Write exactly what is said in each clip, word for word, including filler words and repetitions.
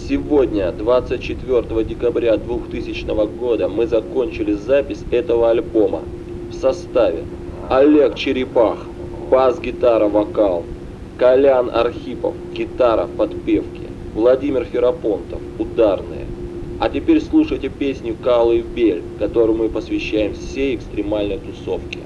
Сегодня, двадцать четвёртого декабря двухтысячного года, мы закончили запись этого альбома в составе: Олег Черепах, бас-гитара, вокал; Колян Архипов, гитара, подпевки; Владимир Ферапонтов, ударные. А теперь слушайте песню «Колыбель», которую мы посвящаем всей экстремальной тусовке.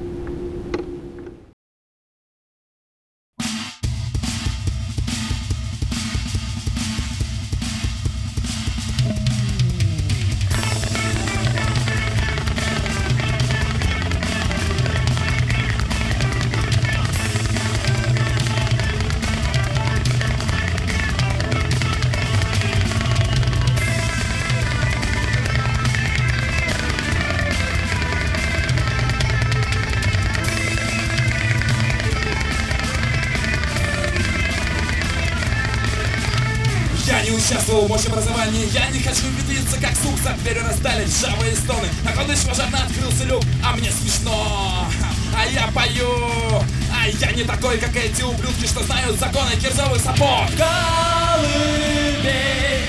Я не участвовал в мощеобразовании, я не хочу ветвиться, как сук. За дверью раздались ржавые стоны, на кладбище пожарно открылся люк. А мне смешно, а я пою. А я не такой, как эти ублюдки, что знают законы кирзовых сапог. Колыбель,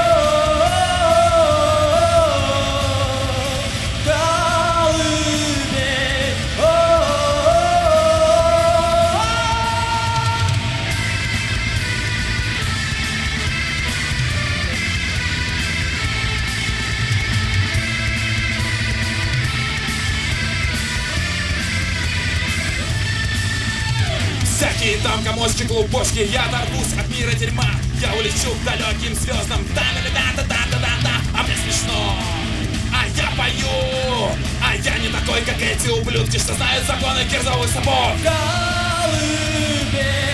всякие там комочки, клубочки, я оторвусь от мира дерьма. Я улечу к далеким звездам, да-да-да-да-да-да-да-да. А мне смешно, а я пою. А я не такой, как эти ублюдки, что знают законы кирзовых сапог. Колыбель,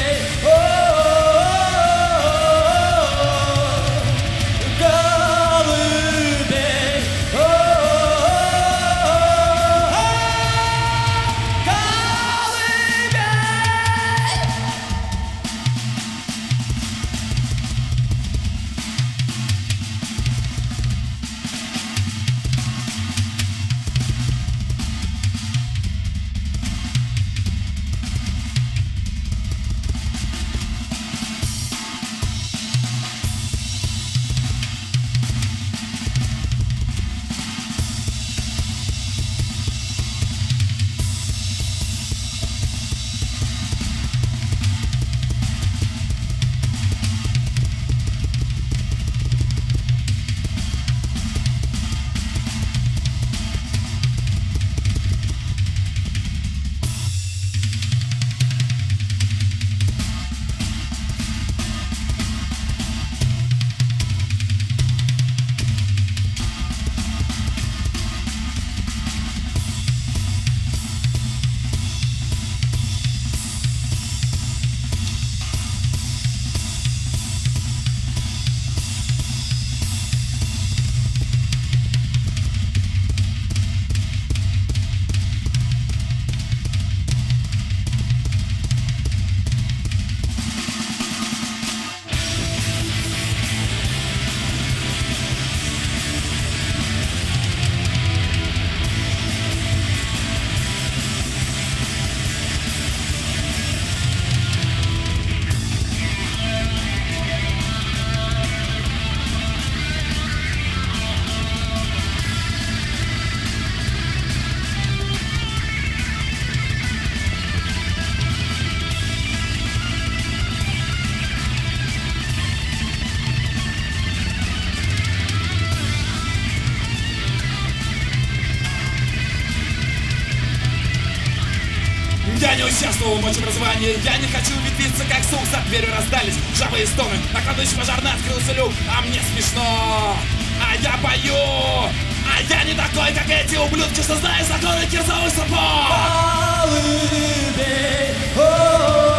я не участвовал в мощеобразовании, я не хочу ветвиться, как сук. За дверью раздались ржавые стоны, на кладбище пожарно открылся люк. А мне смешно, а я пою. А я не такой, как эти ублюдки, что знают законы кирзовых сапог. Колыбель,